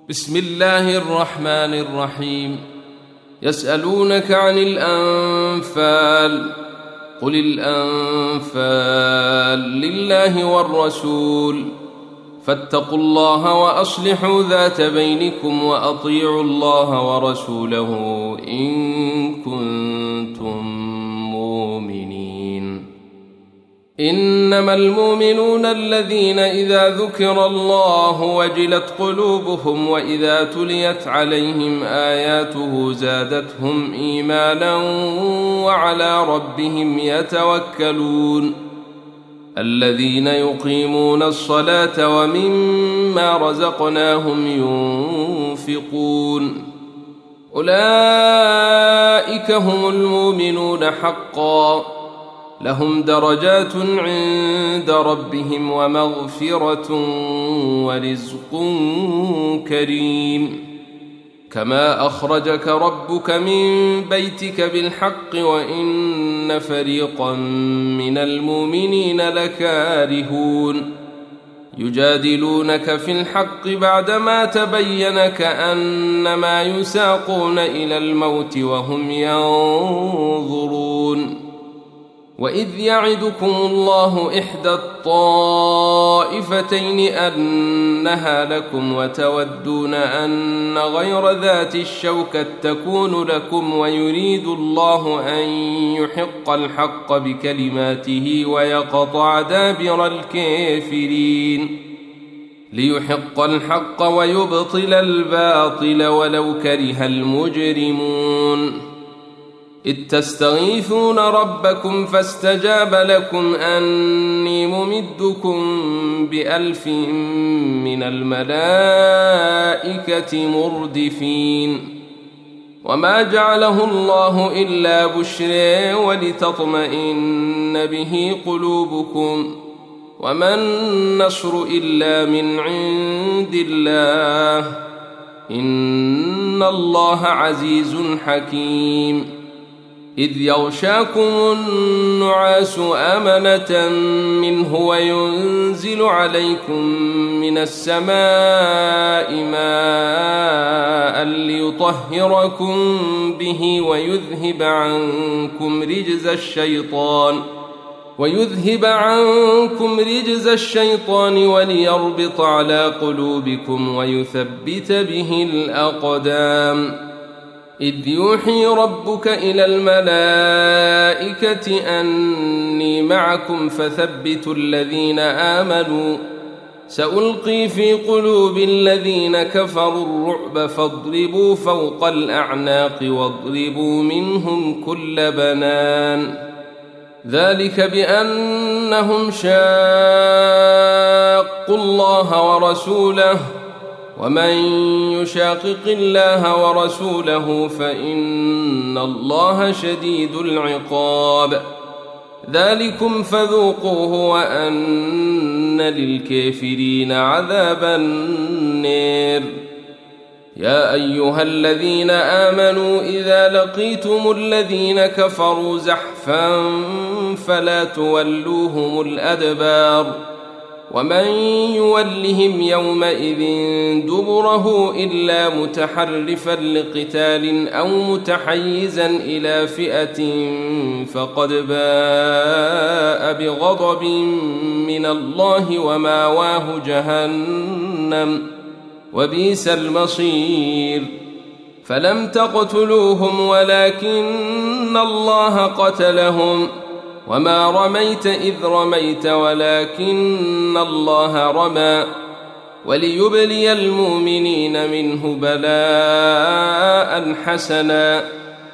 بسم الله الرحمن الرحيم. يسألونك عن الأنفال، قل الأنفال لله والرسول، فاتقوا الله وأصلحوا ذات بينكم وأطيعوا الله ورسوله إن كنتم مؤمنين. إنما المؤمنون الذين إذا ذكر الله وجلت قلوبهم وإذا تليت عليهم آياته زادتهم إيمانا وعلى ربهم يتوكلون. الذين يقيمون الصلاة ومما رزقناهم ينفقون، أولئك هم المؤمنون حقا، لهم درجات عند ربهم ومغفرة ورزق كريم. كما أخرجك ربك من بيتك بالحق وإن فريقا من المؤمنين لكارهون. يجادلونك في الحق بعدما تبين كأنما يساقون إلى الموت وهم ينظرون. وإذ يعدكم الله إحدى الطائفتين أنها لكم وتودون أن غير ذات الشوكة تكون لكم ويريد الله أن يحق الحق بكلماته ويقطع دابر الكافرين، ليحق الحق ويبطل الباطل ولو كره المجرمون. إذ تستغيثون ربكم فاستجاب لكم أني ممدكم ب1000 من الملائكة مردفين. وما جعله الله إلا بشرى ولتطمئن به قلوبكم، وما النصر إلا من عند الله، إن الله عزيز حكيم. إذ يغشاكم النعاس أمنة منه وينزل عليكم من السماء ماء ليطهركم به ويذهب عنكم رجز الشيطان وليربط على قلوبكم ويثبت به الأقدام. إذ يوحي ربك إلى الملائكة أني معكم فثبتوا الذين آمنوا، سألقي في قلوب الذين كفروا الرعب فاضربوا فوق الأعناق واضربوا منهم كل بنان. ذلك بأنهم شاقوا الله ورسوله، ومن يشاقق الله ورسوله فإن الله شديد العقاب. ذلكم فذوقوه وأن للكافرين عذاب النار. يا أيها الذين آمنوا إذا لقيتم الذين كفروا زحفا فلا تولوهم الأدبار، ومن يولهم يومئذ دبره إلا متحرفا لقتال أو متحيزا إلى فئة فقد باء بغضب من الله وماواه جهنم وبئس المصير. فلم تقتلوهم ولكن الله قتلهم، وما رميت إذ رميت ولكن الله رمى، وليبلي المؤمنين منه بلاء حسنا،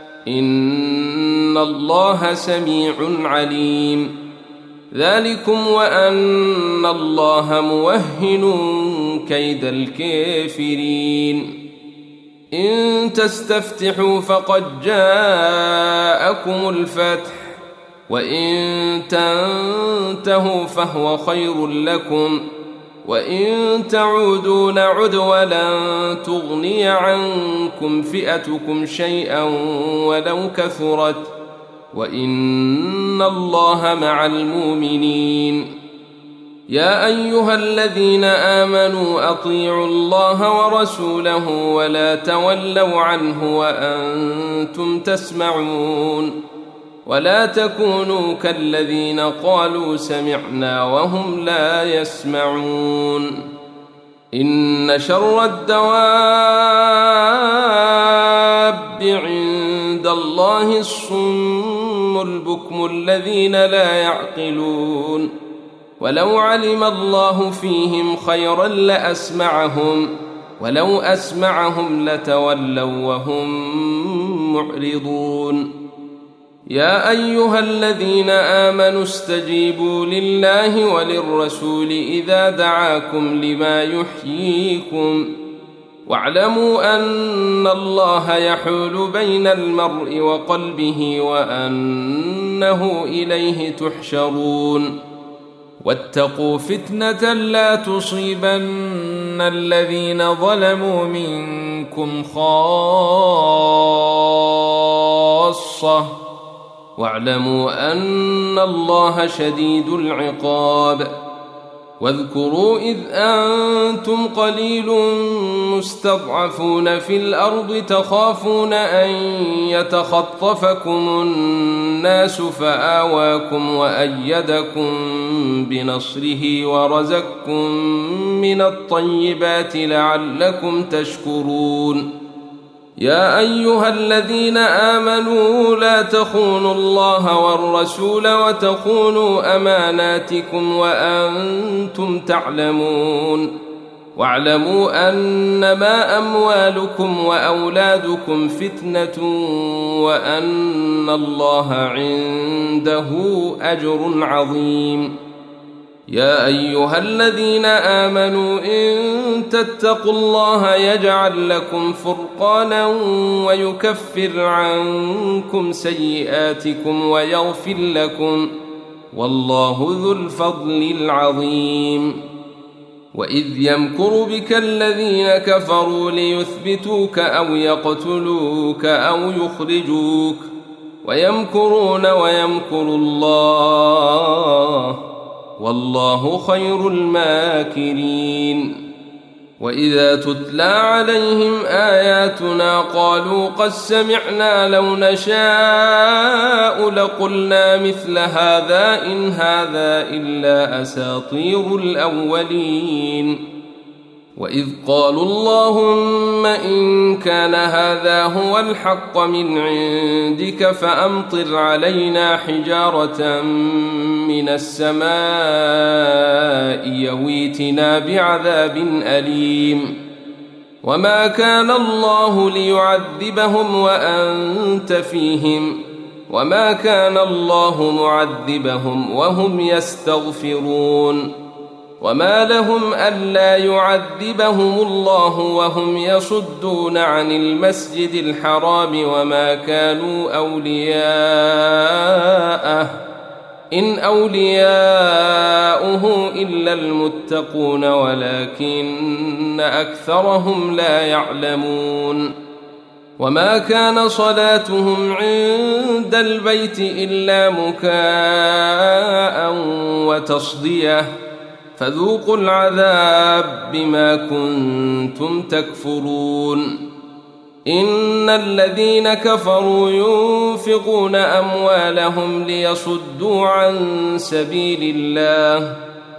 إن الله سميع عليم. ذلكم وأن الله موهن كيد الكافرين. إن تستفتحوا فقد جاءكم الفتح، وإن تنتهوا فهو خير لكم، وإن تعودوا نعد ولن تغني عنكم فئتكم شيئا ولو كثرت، وإن الله مع المؤمنين. يا أيها الذين آمنوا أطيعوا الله ورسوله ولا تولوا عنه وأنتم تسمعون ولا تكونوا كالذين قالوا سمعنا وهم لا يسمعون إن شر الدواب عند الله الصم البكم الذين لا يعقلون ولو علم الله فيهم خيرا لأسمعهم ولو أسمعهم لتولوا وهم معرضون يا أيها الذين آمنوا استجيبوا لله وللرسول إذا دعاكم لما يحييكم واعلموا أن الله يحول بين المرء وقلبه وأنه إليه تحشرون واتقوا فتنة لا تصيبن الذين ظلموا منكم خاصة واعلموا أن الله شديد العقاب واذكروا إذ أنتم قليل مستضعفون في الأرض تخافون أن يتخطفكم الناس فآواكم وأيدكم بنصره ورزقكم من الطيبات لعلكم تشكرون يا أيها الذين آمنوا لا تخونوا الله والرسول وتخونوا أماناتكم وأنتم تعلمون واعلموا أنما أموالكم وأولادكم فتنة وأن الله عنده أجر عظيم يا أيها الذين آمنوا إن تتقوا الله يجعل لكم فرقانا ويكفر عنكم سيئاتكم ويغفر لكم والله ذو الفضل العظيم وإذ يمكر بك الذين كفروا ليثبتوك أو يقتلوك أو يخرجوك ويمكرون ويمكر الله والله خير الماكرين وإذا تتلى عليهم آياتنا قالوا قد سمعنا لو نشاء لقلنا مثل هذا إن هذا إلا أساطير الأولين وإذ قالوا اللهم إن كان هذا هو الحق من عندك فأمطر علينا حجارة من السماء يويتنا بعذاب أليم وما كان الله ليعذبهم وأنت فيهم وما كان الله معذبهم وهم يستغفرون وما لهم ألا يعذبهم الله وهم يصدون عن المسجد الحرام وما كانوا أولياءه إن أولياؤه إلا المتقون ولكن أكثرهم لا يعلمون وما كان صلاتهم عند البيت إلا مكاء وتصدية فذوقوا العذاب بما كنتم تكفرون إن الذين كفروا ينفقون أموالهم ليصدوا عن سبيل الله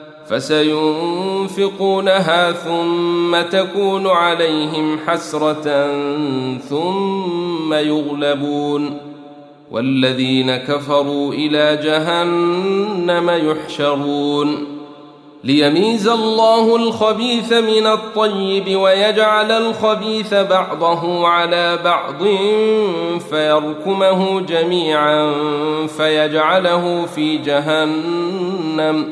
فسينفقونها ثم تكون عليهم حسرة ثم يغلبون والذين كفروا إلى جهنم يحشرون ليميز الله الخبيث من الطيب ويجعل الخبيث بعضه على بعض فيركمه جميعا فيجعله في جهنم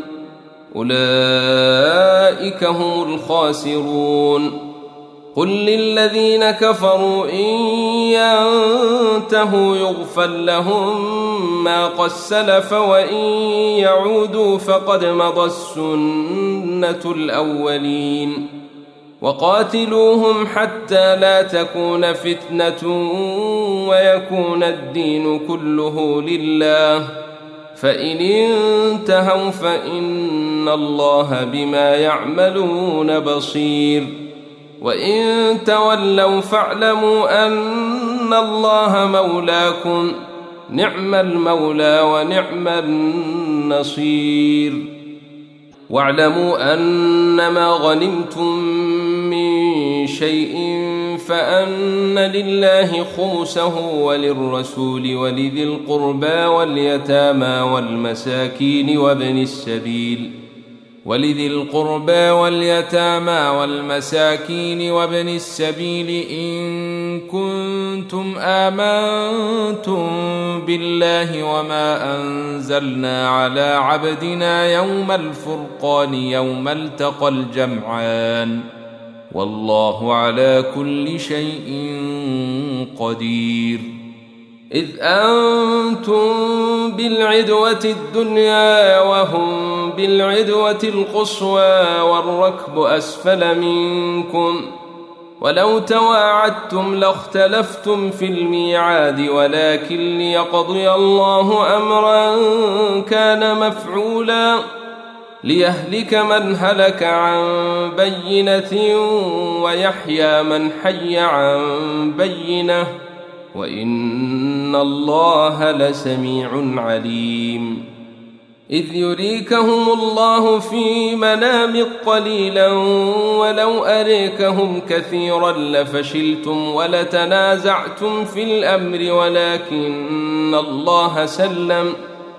أولئك هم الخاسرون قل للذين كفروا إن ينتهوا يغفر لهم ما قد سلف وإن يعودوا فقد مضى السنة الأولين وقاتلوهم حتى لا تكون فتنة ويكون الدين كله لله فإن انتهوا فإن الله بما يعملون بصير وإن تولوا فاعلموا أن الله مولاكم نعم المولى ونعم النصير واعلموا أنما غنمتم من شيء فأن لله خمسه وللرسول ولذي القربى واليتامى والمساكين وابن السبيل إن كنتم آمنتم بالله وما أنزلنا على عبدنا يوم الفرقان يوم التقى الجمعان والله على كل شيء قدير إذ أنتم بالعدوة الدنيا وهم بالعدوة القصوى والركب أسفل منكم ولو تواعدتم لاختلفتم في الميعاد ولكن ليقضي الله أمرا كان مفعولا ليهلك من هلك عن بينة ويحيى من حي عن بينة وإن الله لسميع عليم إذ يريكهم الله في منامك قليلا ولو أريكهم كثيرا لفشلتم ولتنازعتم في الأمر ولكن الله سلم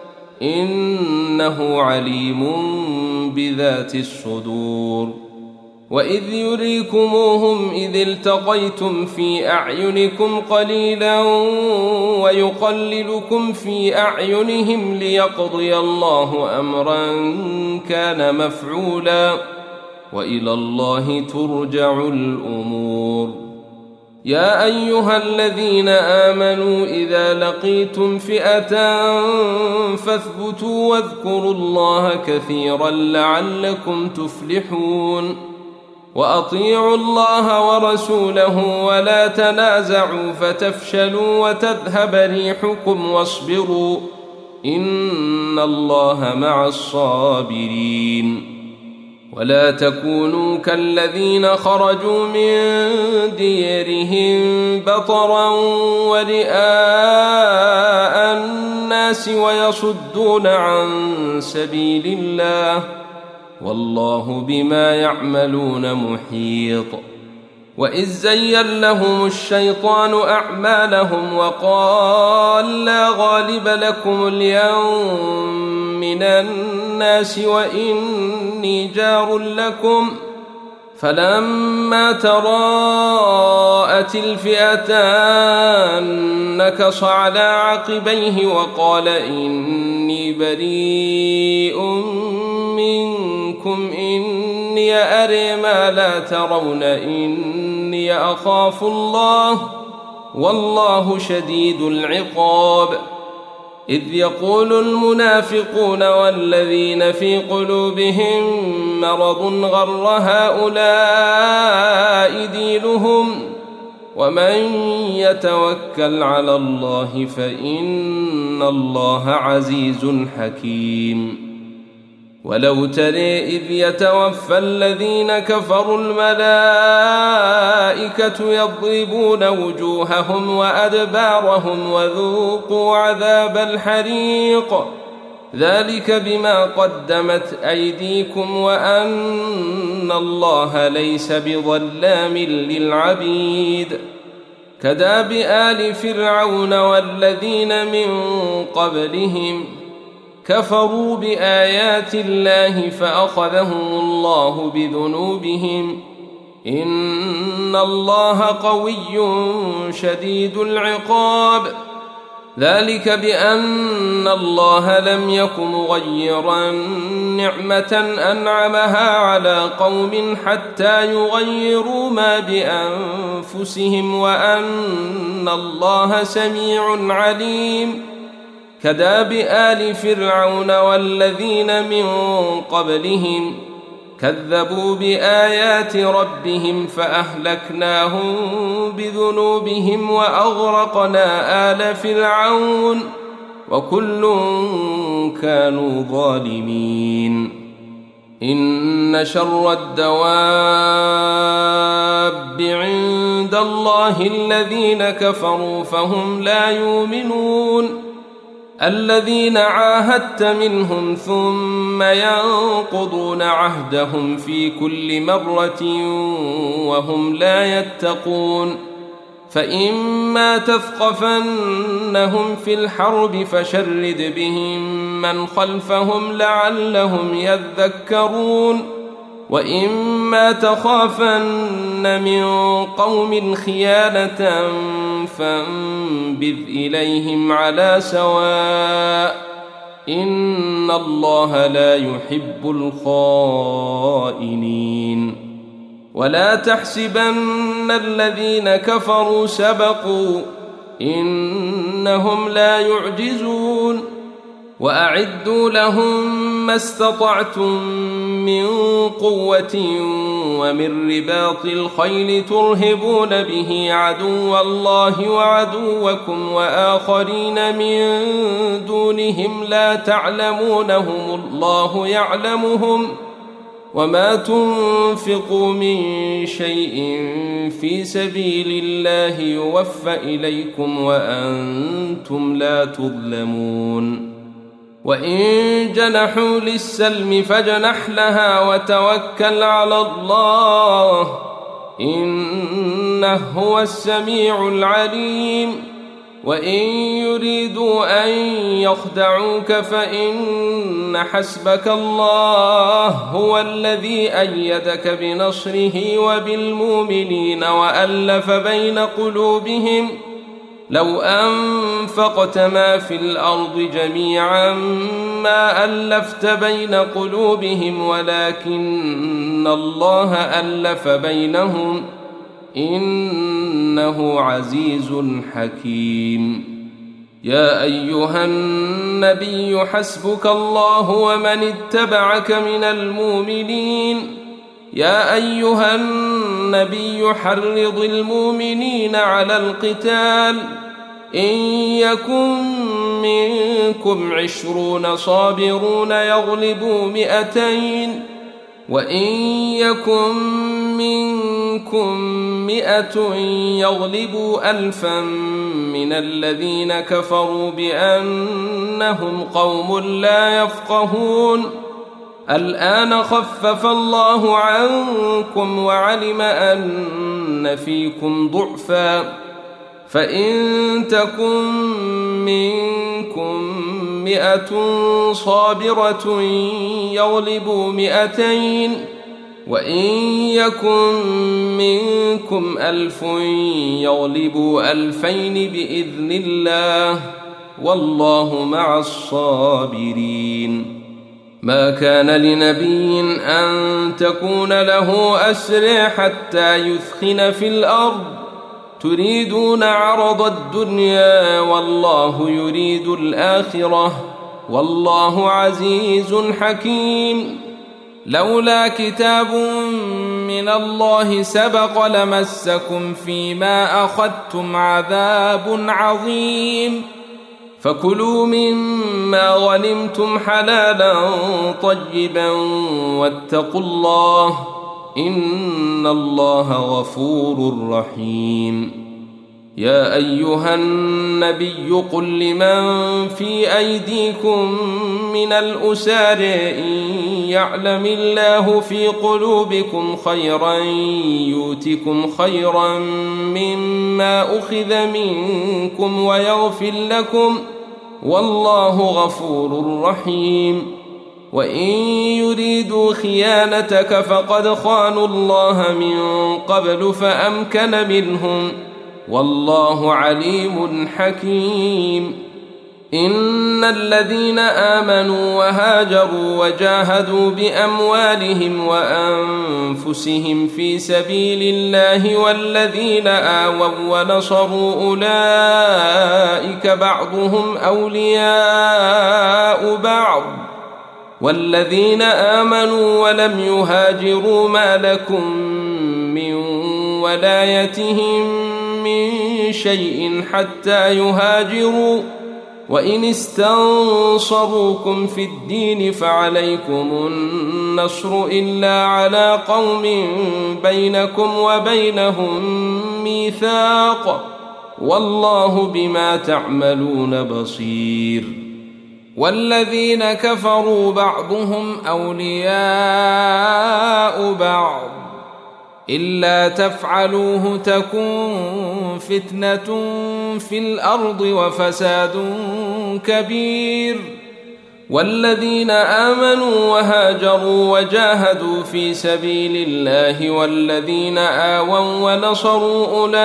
إنه عليم بذات الصدور وإذ يريكموهم إذ التقيتم في أعينكم قليلا ويقللكم في أعينهم ليقضي الله أمرا كان مفعولا وإلى الله ترجع الأمور يا أيها الذين آمنوا إذا لقيتم فئة فاثبتوا واذكروا الله كثيرا لعلكم تفلحون وأطيعوا الله ورسوله ولا تنازعوا فتفشلوا وتذهب ريحكم واصبروا إن الله مع الصابرين ولا تكونوا كالذين خرجوا من ديرهم بطرا ورئاء الناس ويصدون عن سبيل الله والله بما يعملون محيط وإذ زين لهم الشيطان أعمالهم وقال لا غالب لكم اليوم من الناس وإني جار لكم فلما تراءت الفئتان نكص على عقبيه وقال إني بريء منكم إني أرى ما لا ترون إني أخاف الله والله شديد العقاب إذ يقول المنافقون والذين في قلوبهم مرض غر هؤلاء دينهم ومن يتوكل على الله فإن الله عزيز حكيم ولو ترى إذ يتوفى الذين كفروا الملائكة يضربون وجوههم وأدبارهم وذوقوا عذاب الحريق ذلك بما قدمت أيديكم وأن الله ليس بظلام للعبيد كداب آل فرعون والذين من قبلهم كفروا بآيات الله فأخذهم الله بذنوبهم إن الله قوي شديد العقاب ذلك بأن الله لم يك مغيرا نعمة أنعمها على قوم حتى يغيروا ما بأنفسهم وأن الله سميع عليم كداب آل فرعون والذين من قبلهم كذبوا بآيات ربهم فأهلكناهم بذنوبهم وأغرقنا آل فرعون وكل كانوا ظالمين. إن شر الدواب عند الله الذين كفروا فهم لا يؤمنون، الذين عاهدت منهم ثم ينقضون عهدهم في كل مرة وهم لا يتقون. فإما تثقفنهم في الحرب فشرد بهم من خلفهم لعلهم يذكرون، وإما تخافن من قوم خيانة فانبذ إليهم على سواء، إن الله لا يحب الخائنين. ولا تحسبن الذين كفروا سبقوا، إنهم لا يعجزون. وأعدوا لهم ما استطعتم من قوة ومن رباط الخيل ترهبون به عدو الله وعدوكم وآخرين من دونهم لا تعلمونهم الله يعلمهم، وما تنفقوا من شيء في سبيل الله يوفى إليكم وأنتم لا تظلمون. وإن جنحوا للسلم فاجنح لها وتوكل على الله، إنه هو السميع العليم. وإن يريدوا أن يخدعوك فإن حسبك الله هو الذي أيدك بنصره وبالمؤمنين وألف بين قلوبهم، لو أنفقت ما في الأرض جميعا ما ألفت بين قلوبهم ولكن الله ألف بينهم، إنه عزيز حكيم. يا أيها النبي حسبك الله ومن اتبعك من المؤمنين. يا أيها النبي حرض المؤمنين على القتال، إن يكن منكم 20 صابرون يغلبوا 200، وإن يكن منكم 100 يغلبوا 1000 من الذين كفروا بأنهم قوم لا يفقهون. الآن خفف الله عنكم وعلم أن فيكم ضعفا، فإن تكن منكم 100 صابرة يغلبوا 200، وإن يكن منكم 1000 يغلبوا 2000 بإذن الله، والله مع الصابرين. ما كان لنبي أن تكون له أسرى حتى يثخن في الأرض، تريدون عرض الدنيا والله يريد الآخرة، والله عزيز حكيم. لولا كتاب من الله سبق لمسكم فيما أخذتم عذاب عظيم، فكلوا مما غنمتم حلالا طيبا واتقوا الله، إن الله غفور رحيم. يا أيها النبي قل لمن في أيديكم من الأسار إن يعلم الله في قلوبكم خيرا يؤتكم خيرا مما أخذ منكم ويغفر لكم، والله غفور رحيم. وإن يريدوا خيانتك فقد خانوا الله من قبل فأمكن منهم، والله عليم حكيم. إن الذين آمنوا وهاجروا وجاهدوا بأموالهم وأنفسهم في سبيل الله والذين آووا ونصروا أولئك بعضهم أولياء بعض، والذين آمنوا ولم يهاجروا ما لكم من ولايتهم من شيء حتى يهاجروا، وإن استنصروكم في الدين فعليكم النصر إلا على قوم بينكم وبينهم ميثاق والله بما تعملون بصير والذين كفروا بعضهم أولياء بعض إلا تفعلوه تكن فتنة في الأرض وفساد كبير والذين آمنوا وهاجروا وجاهدوا في سبيل الله والذين آووا ونصروا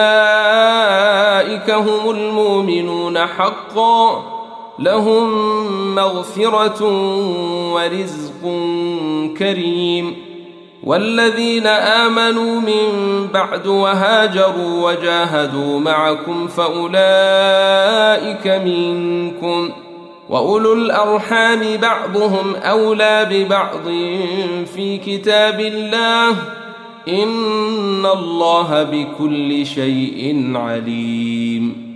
أولئك هم المؤمنون حقا لهم مغفرة ورزق كريم والذين آمنوا من بعد وهاجروا وجاهدوا معكم فأولئك منكم وأولو الأرحام بعضهم أولى ببعض في كتاب الله إن الله بكل شيء عليم